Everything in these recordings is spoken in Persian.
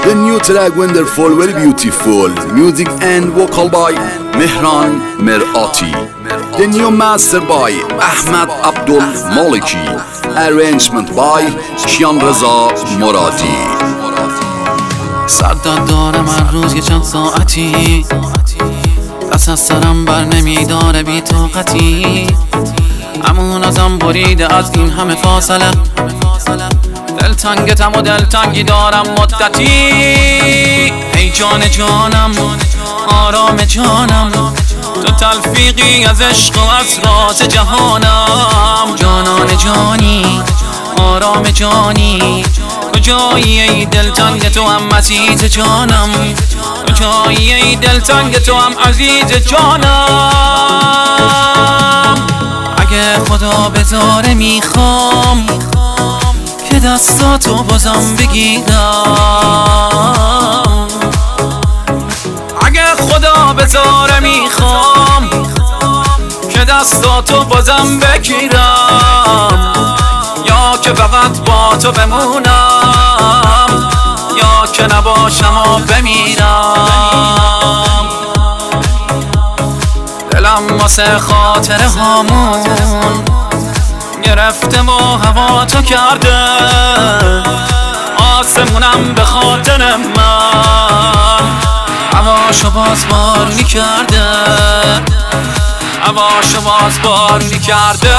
The new track wonderful, very beautiful. Music and vocal by Mehran Merati. The new master by Ahmad Abdul Maliki. Arrangement by Shian Reza Moradi. سرداد دارم هر روز یه چند ساعتی، دست از سرم بر نمیداره بی طاقتی. همون ازم بریده از این همه فاصله، دلتنگتم و دلتنگی دارم مدتی. ای جان جانم، آرام جانم، تو تلفیقی از عشق و از راز جهانم. جانان جانی، آرام جانی، کجایی ای دلتنگ تو هم عزیز جانم؟ کجایی ای دلتنگ تو هم عزیز جانم؟ اگه خدا بذاره میخوام که دستاتو بازم بگیرم. اگه خدا بذاره میخوام که دستاتو بازم بگیرم، یا که فقط با تو بمونم، یا که نباشم و بمیرم. دلم واسه خاطر هامون گرفته و هوا تو کرده، آسمونم به خاطر من هواشو باز بارونی کرده، هواشو باز بارونی کرده.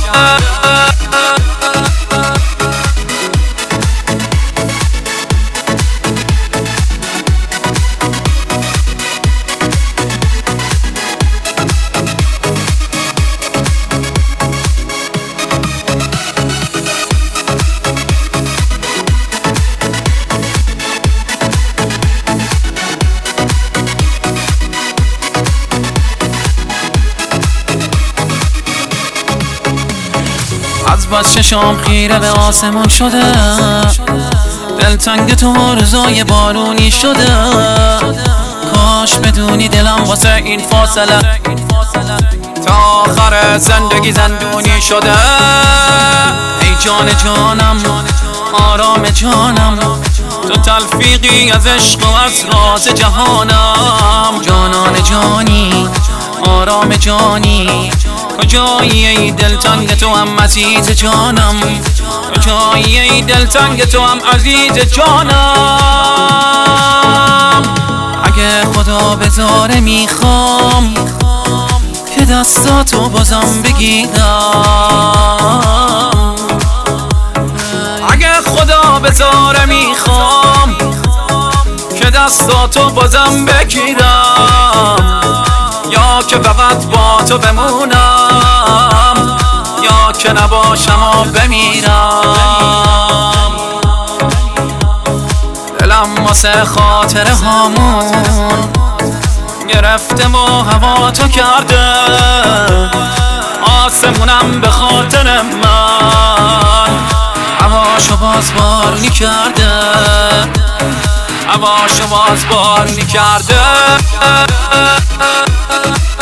از بس چشام خیره به آسمان شده، دلتنگ تو روزای بارونی شده. کاش بدونی دلم واسه این فاصله تا آخر زندگی زندونی شده. ای جان جانم، آرام جانم، تو تلفیقی از عشق و از راز جهانم. جانان جانی، آرام جانی، کجایی ای دلتنگ تو هم عزیز جانم؟ کجایی ای دلتنگ تو هم عزیز جانم؟ اگه خدا بذاره میخوام که دستاتو بازم بگیرم. اگه خدا بذاره میخوام که دستاتو بازم بگیرم، یا که فقط با تو بمونم، یا که نباشم و بمیرم. دلم واسه خاطر هامون گرفته و هوا تو کرده، آسمونم به خاطر من هواشو باز بارونی کرده، هواشو باز بارونی کرده.